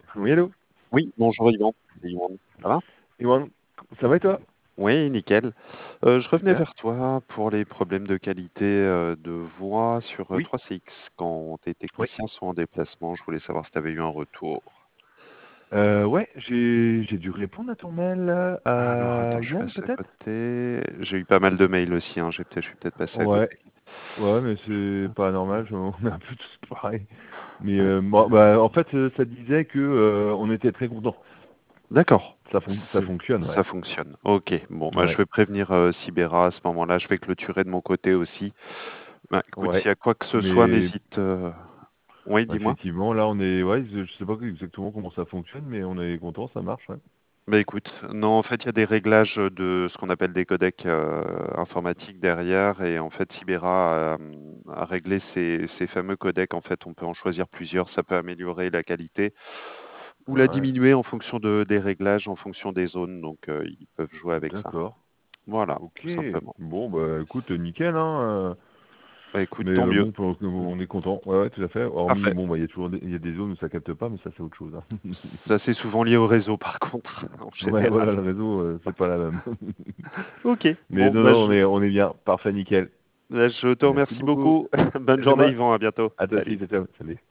Oui, hello. Oui, bonjour Yvan. C'est Yvan. Ça va? Iwan, ça va et toi? Oui, nickel. Je revenais Super. vers toi pour les problèmes de qualité de voix sur Oui, 3CX quand tes oui. techniciens sont en déplacement. Je voulais savoir si tu avais eu un retour. Ouais, j'ai dû répondre à ton mail Alors à attends, je suis Yann, passé à peut-être? côté. J'ai eu pas mal de mails aussi, hein. Je suis peut-être passé à Ouais, côté. ouais, mais c'est pas normal, on est un peu tous pareils. Mais bon, bah, en fait, ça disait que on était très contents. D'accord. Ça fonctionne, ouais. Ça fonctionne. Ok. Bon, bah, je Ouais, vais prévenir Sibera à ce moment-là. Je vais clôturer de mon côté aussi. Bah, écoute, ouais. s'il y a quoi que ce soit, Mais n'hésite. Oui, bah, dis-moi. effectivement, là, on est, ouais, je sais pas exactement comment ça fonctionne, mais on est content, ça marche, ouais. Bah, écoute, non, en fait, il y a des réglages de ce qu'on appelle des codecs informatiques derrière, et en fait, Sibera a réglé ces fameux codecs. En fait, on peut en choisir plusieurs, ça peut améliorer la qualité ou la Ouais, diminuer en fonction des réglages, en fonction des zones, donc ils peuvent jouer avec ça. d'accord. Voilà, Ok. tout simplement. Bon, bah, écoute, nickel, hein. Bah, écoute, Mais tant mieux. bon, on est content. Ouais, ouais, tout à fait. Hormis, Parfait. bon, bah, il y a toujours il y a des zones où ça capte pas, mais ça, c'est autre chose, hein. Ça, c'est souvent lié au réseau, par contre, en Ouais, général. voilà, le réseau, c'est pas la même. Ok, Mais bon, non, bah, non, on est bien. Parfait, nickel. je te Merci remercie beaucoup. beaucoup. Bonne C'est journée, moi. Yvan, à bientôt. À toi aussi, Salut. ciao, ciao. Salut.